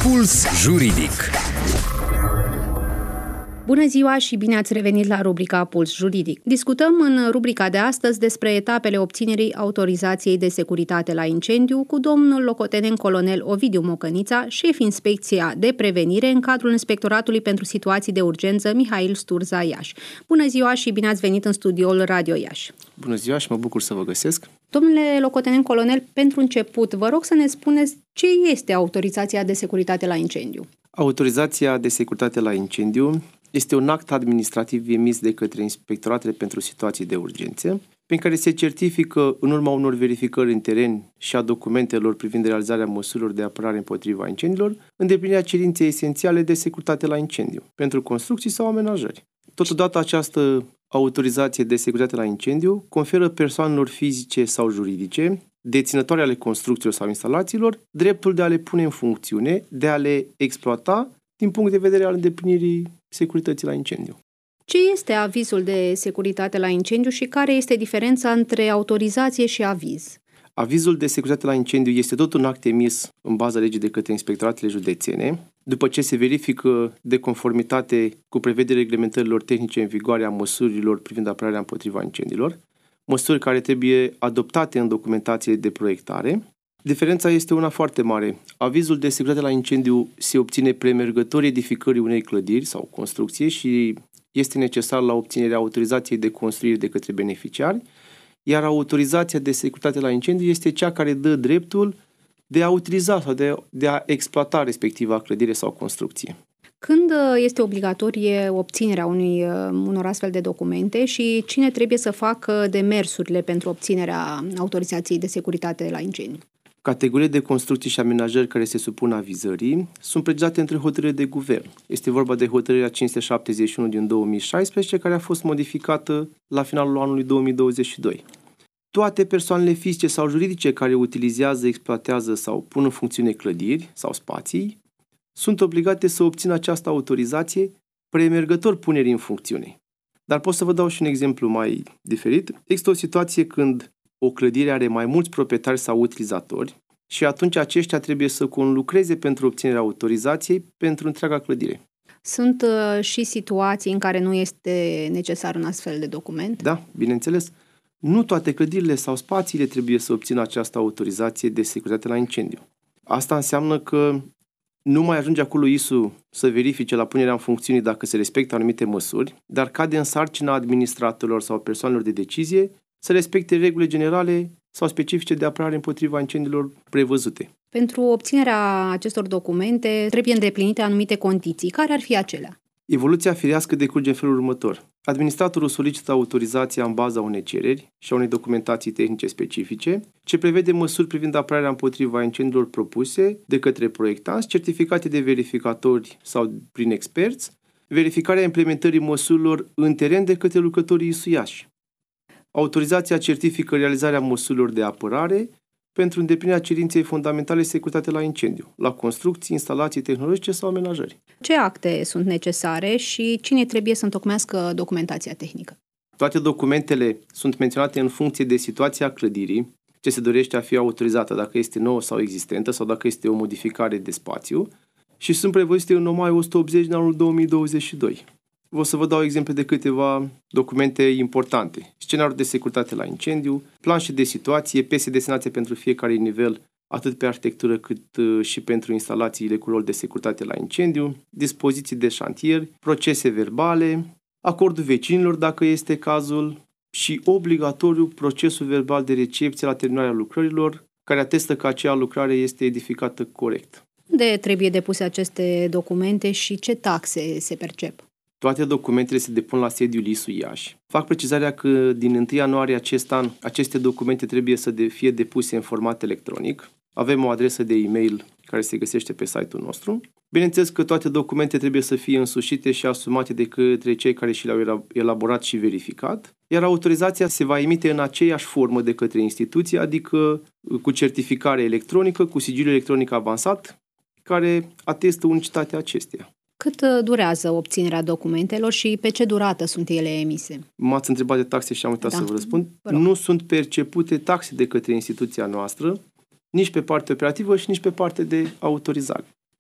Puls Juridic. Bună ziua și bine ați revenit la rubrica Puls Juridic. Discutăm în rubrica de astăzi despre etapele obținerii autorizației de securitate la incendiu cu domnul locotenent colonel Ovidiu Mocănița, șef Inspecția de Prevenire în cadrul Inspectoratului pentru Situații de Urgență Mihail Sturza Iași. Bună ziua și bine ați venit în studioul Radio Iași. Bună ziua și mă bucur să vă găsesc. Domnule locotenent colonel, pentru început, vă rog să ne spuneți ce este autorizația de securitate la incendiu. Autorizația de securitate la incendiu este un act administrativ emis de către Inspectoratele pentru Situații de Urgență, prin care se certifică, în urma unor verificări în teren și a documentelor privind realizarea măsurilor de apărare împotriva incendiilor, îndeplinirea cerinței esențiale de securitate la incendiu, pentru construcții sau amenajări. Totodată, această autorizație de securitate la incendiu conferă persoanelor fizice sau juridice, deținătoare ale construcțiilor sau instalațiilor, dreptul de a le pune în funcțiune, de a le exploata din punct de vedere al îndeplinirii securității la incendiu. Ce este avizul de securitate la incendiu și care este diferența între autorizație și aviz? Avizul de securitate la incendiu este tot un act emis în baza legii de către inspectoratele județene, după ce se verifică de conformitate cu prevederile reglementărilor tehnice în vigoare a măsurilor privind apărarea împotriva incendiilor, măsuri care trebuie adoptate în documentațiile de proiectare. Diferența este una foarte mare. Avizul de securitate la incendiu se obține premergător edificării unei clădiri sau construcție și este necesar la obținerea autorizației de construire de către beneficiari, iar autorizația de securitate la incendiu este cea care dă dreptul de a utiliza sau de a exploata respectiva clădire sau construcție. Când este obligatorie obținerea unor astfel de documente și cine trebuie să facă demersurile pentru obținerea autorizației de securitate la incendiu? Categoriile de construcții și amenajări care se supun avizării sunt precizate între hotărâri de guvern. Este vorba de hotărârea 571 din 2016, care a fost modificată la finalul anului 2022. Toate persoanele fizice sau juridice care utilizează, exploatează sau pun în funcțiune clădiri sau spații sunt obligate să obțină această autorizație premergător punerii în funcțiune. Dar pot să vă dau și un exemplu mai diferit. Există o situație când o clădire are mai mulți proprietari sau utilizatori și atunci aceștia trebuie să conlucreze pentru obținerea autorizației pentru întreaga clădire. Sunt și situații în care nu este necesar un astfel de document? Da, bineînțeles. Nu toate clădirile sau spațiile trebuie să obțină această autorizație de securitate la incendiu. Asta înseamnă că nu mai ajunge acolo ISU să verifice la punerea în funcțiune dacă se respectă anumite măsuri, dar cade în sarcina administratorilor sau persoanelor de decizie să respecte regulile generale sau specifice de apărare împotriva incendiilor prevăzute. Pentru obținerea acestor documente trebuie îndeplinite anumite condiții. Care ar fi acelea? Evoluția firească decurge în felul următor. Administratorul solicită autorizația în baza unei cereri și a unei documentații tehnice specifice, ce prevede măsuri privind apărarea împotriva incendiilor propuse de către proiectanți, certificate de verificatori sau prin experți, verificarea implementării măsurilor în teren de către lucrătorii ISU Iași. Autorizația certifică realizarea măsurilor de apărare pentru îndeplinirea cerinței fundamentale securitate la incendiu, la construcții, instalații tehnologice sau amenajări. Ce acte sunt necesare și cine trebuie să întocmească documentația tehnică? Toate documentele sunt menționate în funcție de situația clădirii, ce se dorește a fi autorizată, dacă este nouă sau existentă sau dacă este o modificare de spațiu, și sunt prevăzute în OMAI 180 din anul 2022. O să vă dau exemple de câteva documente importante. Scenariul de securitate la incendiu, planșe de situație, pese desenate pentru fiecare nivel, atât pe arhitectură cât și pentru instalațiile cu rol de securitate la incendiu, dispoziții de șantier, procese verbale, acordul vecinilor dacă este cazul și obligatoriu procesul verbal de recepție la terminarea lucrărilor, care atestă că acea lucrare este edificată corect. Unde trebuie depuse aceste documente și ce taxe se percep? Toate documentele se depun la sediul ISU Iași. Fac precizarea că din 1 ianuarie acest an aceste documente trebuie să fie depuse în format electronic. Avem o adresă de e-mail care se găsește pe site-ul nostru. Bineînțeles că toate documente trebuie să fie însușite și asumate de către cei care și le-au elaborat și verificat, iar autorizația se va emite în aceeași formă de către instituție, adică cu certificare electronică, cu sigiliu electronic avansat, care atestă unicitatea acesteia. Cât durează obținerea documentelor și pe ce durată sunt ele emise? M-ați întrebat de taxe și am uitat să vă răspund. Nu sunt percepute taxe de către instituția noastră, nici pe partea operativă și nici pe partea de autorizare.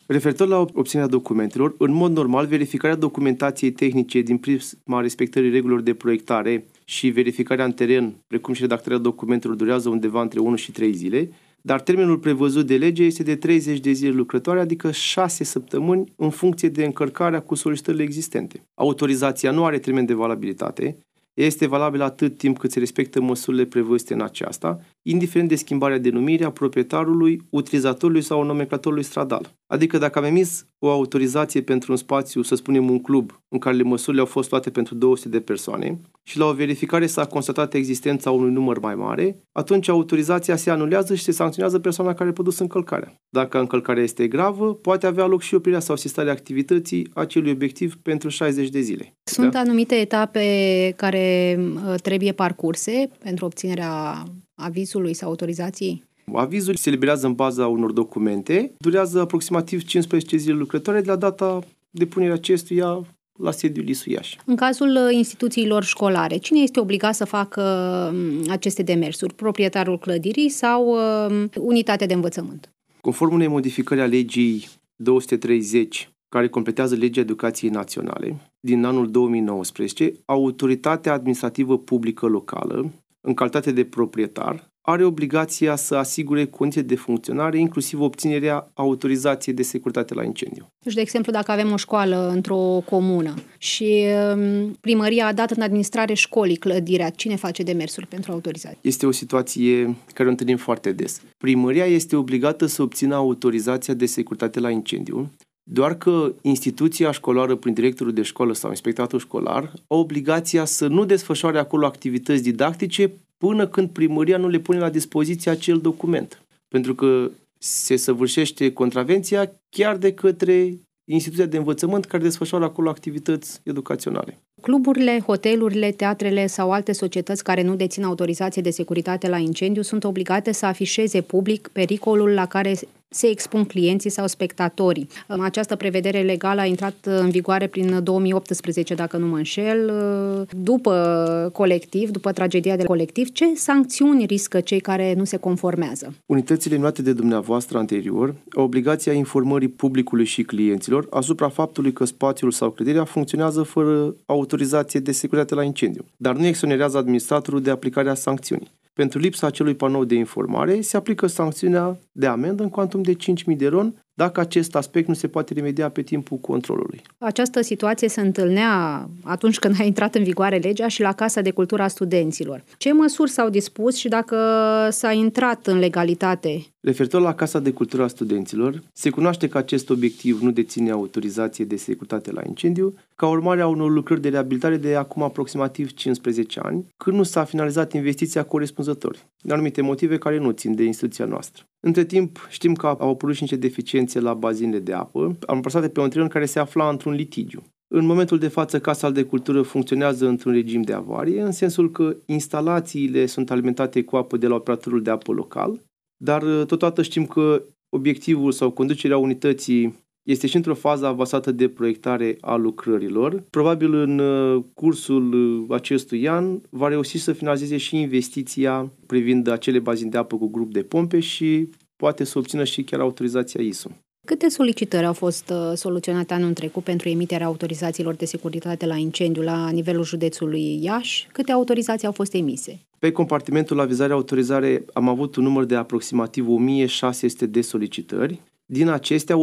Referitor la obținerea documentelor, în mod normal, verificarea documentației tehnice din prisma respectării regulilor de proiectare și verificarea în teren, precum și redactarea documentelor, durează undeva între 1 și 3 zile, dar termenul prevăzut de lege este de 30 de zile lucrătoare, adică 6 săptămâni în funcție de încărcarea cu solicitările existente. Autorizația nu are termen de valabilitate, este valabilă atât timp cât se respectă măsurile prevăzute în aceasta, indiferent de schimbarea denumirii a proprietarului, utilizatorului sau nomenclatorului stradal. Adică dacă am emis o autorizație pentru un spațiu, să spunem un club, în care măsurile au fost luate pentru 200 de persoane și la o verificare s-a constatat existența unui număr mai mare, atunci autorizația se anulează și se sancționează persoana care a produs încălcarea. Dacă încălcarea este gravă, poate avea loc și oprirea sau asistarea activității acelui obiectiv pentru 60 de zile. Sunt anumite etape care trebuie parcurse pentru obținerea avizului sau autorizației? Avizul se eliberează în baza unor documente, durează aproximativ 15 zile lucrătoare de la data depunerii acestuia la sediul ISU Iași. În cazul instituțiilor școlare, cine este obligat să facă aceste demersuri? Proprietarul clădirii sau unitatea de învățământ? Conform unei modificări a legii 230, care completează legea educației naționale, din anul 2019, autoritatea administrativă publică locală, în calitate de proprietar, are obligația să asigure condiții de funcționare, inclusiv obținerea autorizației de securitate la incendiu. Deci, de exemplu, dacă avem o școală într-o comună și primăria a dat în administrare școlii clădirea, cine face demersuri pentru autorizație? Este o situație care o întâlnim foarte des. Primăria este obligată să obțină autorizația de securitate la incendiu, doar că instituția școlară, prin directorul de școală sau inspectoratul școlar, au obligația să nu desfășoare acolo activități didactice până când primăria nu le pune la dispoziție acel document. Pentru că se săvârșește contravenția chiar de către instituția de învățământ care desfășoară acolo activități educaționale. Cluburile, hotelurile, teatrele sau alte societăți care nu dețin autorizație de securitate la incendiu sunt obligate să afișeze public pericolul la care se expun clienții sau spectatorii. Această prevedere legală a intrat în vigoare prin 2018, dacă nu mă înșel. După tragedia de Colectiv, ce sancțiuni riscă cei care nu se conformează? Unitățile luate de dumneavoastră anterior au obligația informării publicului și clienților asupra faptului că spațiul sau clădirea funcționează fără autorizație de securitate la incendiu, dar nu exonerează administratorul de aplicarea sancțiunii. Pentru lipsa acelui panou de informare, se aplică sancțiunea de amendă în cuantum de 5.000 de RON, dacă acest aspect nu se poate remedia pe timpul controlului. Această situație se întâlnea atunci când a intrat în vigoare legea și la Casa de Cultură a Studenților. Ce măsuri s-au dispus și dacă s-a intrat în legalitate? Referitor la Casa de Cultură a Studenților, se cunoaște că acest obiectiv nu deține autorizație de securitate la incendiu, ca urmare a unor lucrări de reabilitare de acum aproximativ 15 ani, când nu s-a finalizat investiția corespunzător, din anumite motive care nu țin de instituția noastră. Între timp, știm că au apărut și niște deficiențe la bazinele de apă, amplasate pe un teren care se afla într-un litigiu. În momentul de față, Casa de Cultură funcționează într-un regim de avarie, în sensul că instalațiile sunt alimentate cu apă de la operatorul de apă local, dar totodată știm că obiectivul sau conducerea unității este și într-o fază avansată de proiectare a lucrărilor. Probabil în cursul acestui an va reuși să finalizeze și investiția privind acele bazine de apă cu grup de pompe și poate să obțină și chiar autorizația ISO. Câte solicitări au fost soluționate anul trecut pentru emiterea autorizațiilor de securitate la incendiu la nivelul județului Iași? Câte autorizații au fost emise? Pe compartimentul avizare-autorizare am avut un număr de aproximativ 1600 de solicitări. Din acestea,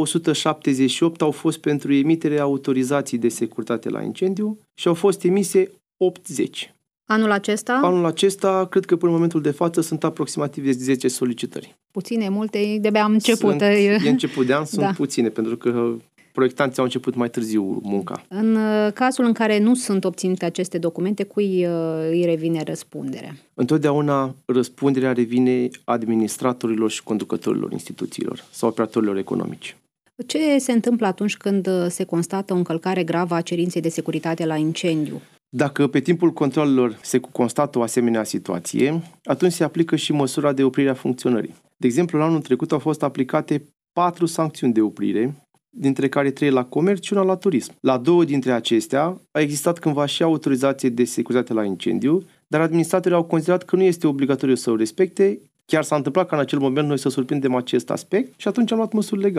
178 au fost pentru emiterea autorizației de securitate la incendiu și au fost emise 80. Anul acesta? Anul acesta, cred că până în momentul de față sunt aproximativ 10 solicitări. Puține, multe, de-abia am început. E început de an, sunt puține, pentru că proiectanții au început mai târziu munca. În cazul în care nu sunt obținute aceste documente, cui îi revine răspunderea? Întotdeauna răspunderea revine administratorilor și conducătorilor instituțiilor sau operatorilor economici. Ce se întâmplă atunci când se constată o încălcare gravă a cerinței de securitate la incendiu? Dacă pe timpul controlelor se constată o asemenea situație, atunci se aplică și măsura de oprire a funcționării. De exemplu, la anul trecut au fost aplicate 4 sancțiuni de oprire, dintre care 3 la comerț și 1 la turism. La 2 dintre acestea a existat cândva și autorizație de securitate la incendiu, dar administratorii au considerat că nu este obligatoriu să o respecte. Chiar s-a întâmplat ca în acel moment noi să surprindem acest aspect și atunci am luat măsuri legale.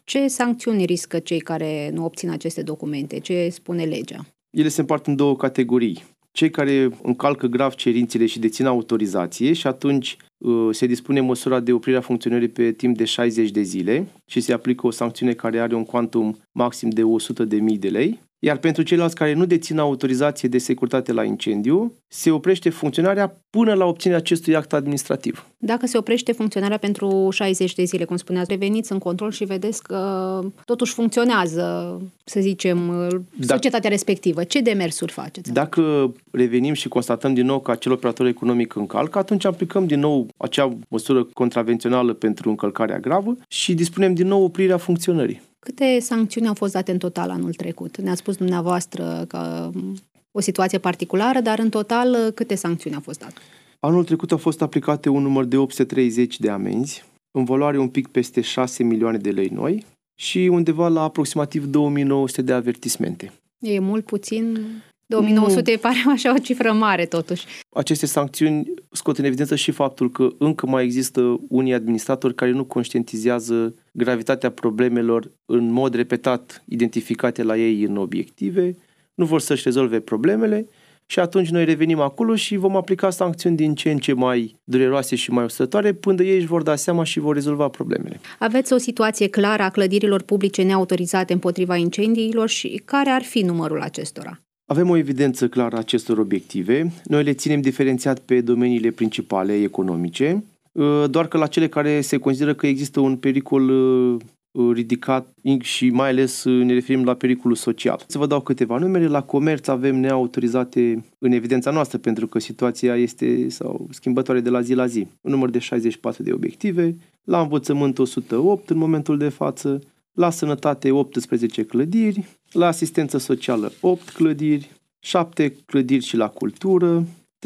Ce sancțiuni riscă cei care nu obțin aceste documente? Ce spune legea? Ele se împart în două categorii. Cei care încalcă grav cerințele și dețin autorizație și atunci se dispune măsura de oprire a funcționării pe timp de 60 de zile și se aplică o sancțiune care are un quantum maxim de 100.000 de lei. Iar pentru ceilalți care nu dețin autorizație de securitate la incendiu, se oprește funcționarea până la obținerea acestui act administrativ. Dacă se oprește funcționarea pentru 60 de zile, cum spuneați, reveniți în control și vedeți că totuși funcționează, să zicem, societatea respectivă. Ce demersuri faceți? Dacă revenim și constatăm din nou că acel operator economic încalcă, atunci aplicăm din nou acea măsură contravențională pentru încălcarea gravă și dispunem din nou oprirea funcționării. Câte sancțiuni au fost date în total anul trecut? Ne-ați spus dumneavoastră că o situație particulară, dar în total câte sancțiuni au fost date? Anul trecut au fost aplicate un număr de 830 de amenzi, în valoare un pic peste 6 milioane de lei noi și undeva la aproximativ 2900 de avertismente. E mult, puțin? 2900 pare așa o cifră mare totuși. Aceste sancțiuni scot în evidență și faptul că încă mai există unii administratori care nu conștientizează gravitatea problemelor în mod repetat identificate la ei în obiective, nu vor să-și rezolve problemele și atunci noi revenim acolo și vom aplica sancțiuni din ce în ce mai dureroase și mai ostătoare până ei își vor da seama și vor rezolva problemele. Aveți o situație clară a clădirilor publice neautorizate împotriva incendiilor și care ar fi numărul acestora? Avem o evidență clară a acestor obiective. Noi le ținem diferențiat pe domeniile principale economice, doar că la cele care se consideră că există un pericol ridicat și mai ales ne referim la pericolul social. Să vă dau câteva numere. La comerț avem neautorizate în evidența noastră, pentru că situația este schimbătoare de la zi la zi. Un număr de 64 de obiective, la învățământ 108 în momentul de față, la sănătate 18 clădiri, la asistență socială 8 clădiri, 7 clădiri și la cultură,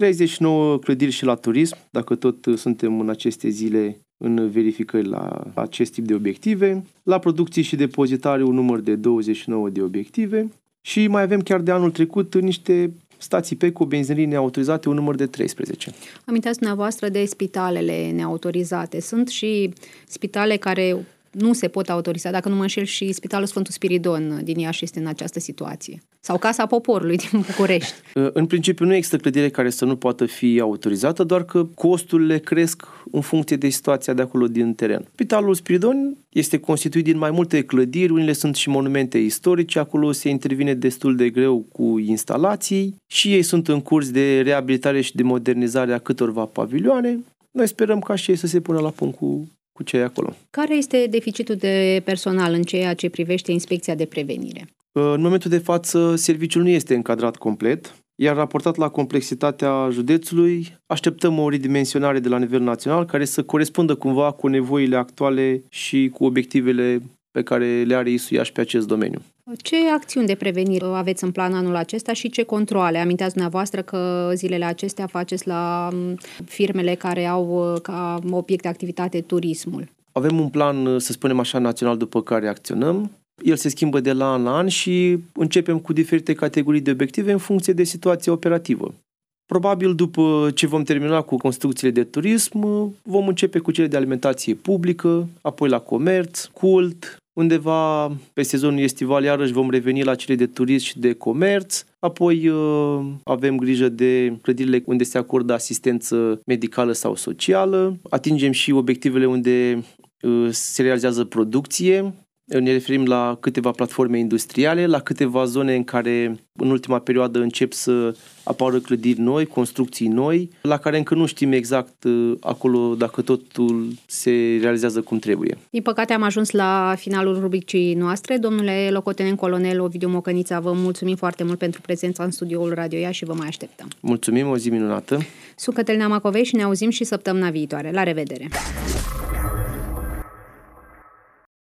39 clădiri și la turism, dacă tot suntem în aceste zile în verificări la acest tip de obiective, la producții și depozitare un număr de 29 de obiective și mai avem chiar de anul trecut niște stații PECO, benzinării neautorizate, un număr de 13. Aminteați dumneavoastră de spitalele neautorizate. Sunt și spitale care nu se pot autoriza, dacă nu mă înșel, și Spitalul Sfântul Spiridon din Iași este în această situație. Sau Casa Poporului din București. În principiu nu există clădire care să nu poată fi autorizată, doar că costurile cresc în funcție de situația de acolo din teren. Spitalul Spiridon este constituit din mai multe clădiri, unele sunt și monumente istorice, acolo se intervine destul de greu cu instalații și ei sunt în curs de reabilitare și de modernizare a câtorva pavilioane. Noi sperăm ca și ei să se pună la punct cu ce e acolo. Care este deficitul de personal în ceea ce privește inspecția de prevenire? În momentul de față, serviciul nu este încadrat complet, iar raportat la complexitatea județului, așteptăm o redimensionare de la nivel național care să corespundă cumva cu nevoile actuale și cu obiectivele pe care le are ISU Iași pe acest domeniu. Ce acțiuni de prevenire aveți în plan anul acesta și ce controale? Aminteați dumneavoastră că zilele acestea faceți la firmele care au ca obiect de activitate turismul. Avem un plan, să spunem așa, național după care acționăm. El se schimbă de la an la an și începem cu diferite categorii de obiective în funcție de situația operativă. Probabil după ce vom termina cu construcțiile de turism, vom începe cu cele de alimentație publică, apoi la comerț, cult. Undeva pe sezonul estival iarăși vom reveni la cele de turism și de comerț, apoi avem grijă de clădirile unde se acordă asistență medicală sau socială, atingem și obiectivele unde se realizează producție, ne referim la câteva platforme industriale, la câteva zone în care în ultima perioadă încep să apară clădiri noi, construcții noi, la care încă nu știm exact acolo dacă totul se realizează cum trebuie. Din păcate am ajuns la finalul rubricii noastre. Domnule locotenent colonel Ovidiu Mocănița, vă mulțumim foarte mult pentru prezența în studioul Radio Iași și vă mai așteptăm. Mulțumim, o zi minunată! Sunt Cătălina Macovei și ne auzim și săptămâna viitoare. La revedere!